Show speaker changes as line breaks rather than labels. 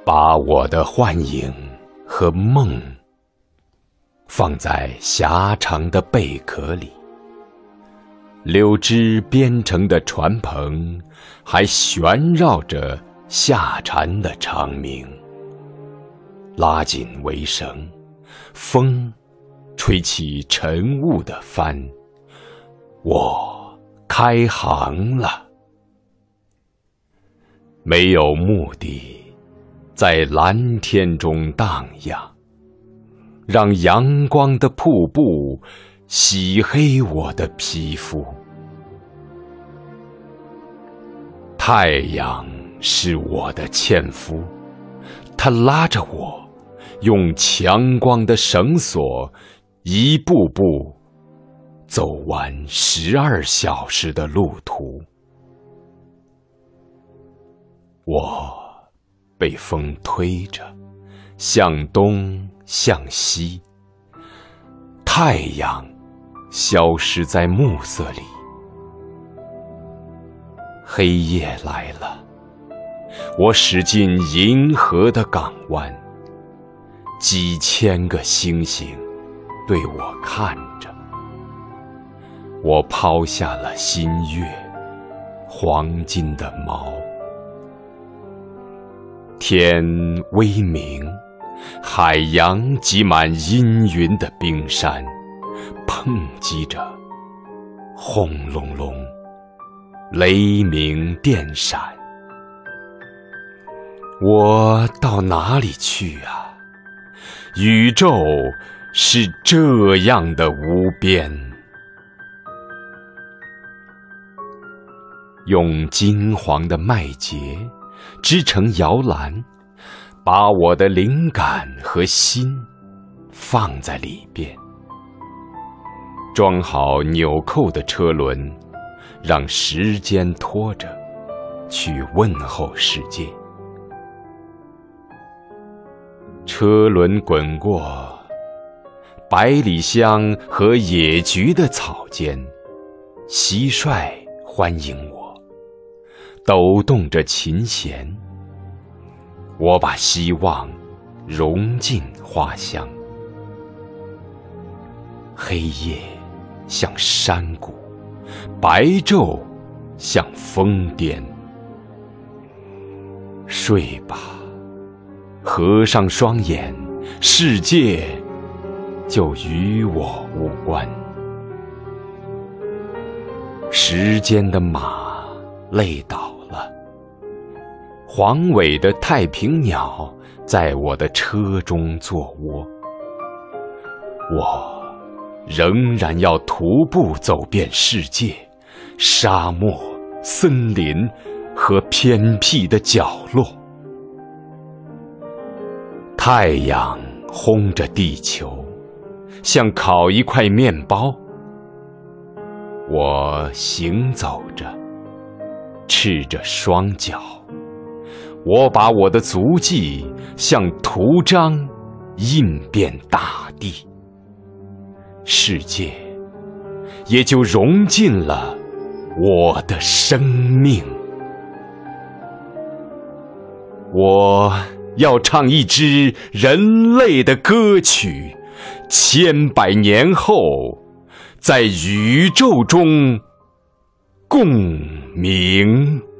把我的幻影和梦放在狭长的贝壳里，柳枝编成的船篷还旋绕着下蝉的长鸣。拉紧围绳，风吹起晨雾的帆，我开航了。没有目的，在蓝天中荡漾，让阳光的瀑布洗黑我的皮肤。太阳是我的纤夫，它拉着我，用强光的绳索一步步走完12小时的路途。我被风推着，向东向西，太阳消失在暮色里。黑夜来了，我驶进银河的港湾，几千个星星对我看着。我抛下了新月，黄金的锚。天微明，海洋挤满阴云的冰山，碰击着，轰隆隆，雷鸣电闪。我到哪里去啊？宇宙是这样的无边。用金黄的麦秸织成摇篮，把我的灵感和心放在里边。装好纽扣的车轮，让时间拖着，去问候世界。车轮滚过百里香和野菊的草间，蟋蟀欢迎我，抖动着琴弦。我把希望融进花香。黑夜像山谷，白昼像峰巅。睡吧，合上双眼，世界就与我无关。时间的马累倒了，黄尾的太平鸟在我的车中做窝。我仍然要徒步走遍世界，沙漠、森林和偏僻的角落。太阳烘着地球，像烤一块面包。我行走着，赤着双脚。我把我的足迹像图章印遍大地，世界也就融进了我的生命。我要唱一支人类的歌曲，千百年后，在宇宙中共鸣。